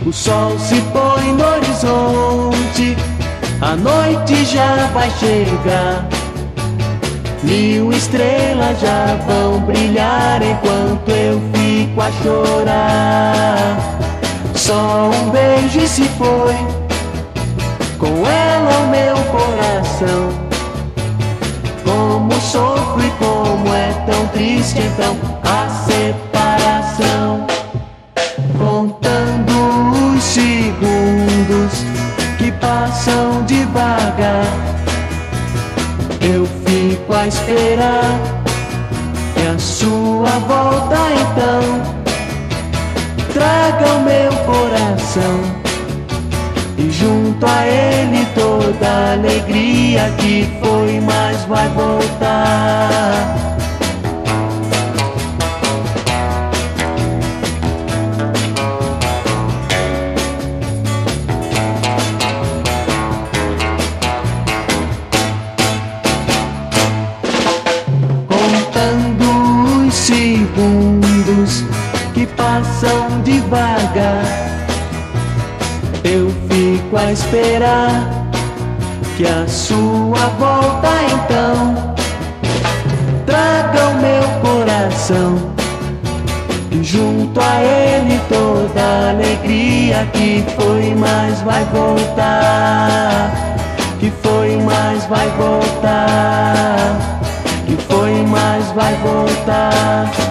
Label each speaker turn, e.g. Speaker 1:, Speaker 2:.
Speaker 1: O sol se põe no horizonte, a noite já vai chegar. 1000 estrelas já vão brilhar enquanto eu fico a chorar. Só um beijo e se foi, com ela o meu coração. Como sofro e como é tão triste então a separação. Contando os segundos que passam devagar, eu fico a esperar que a sua volta então traga o meu coração, e junto a ele toda a alegria que foi, mas vai voltar. Contando os segundos que passam devagar, eu fico a esperar que a sua volta então traga o meu coração, e junto a ele toda a alegria que foi, mas vai voltar. Que foi, mas vai voltar. Que foi, mas vai voltar.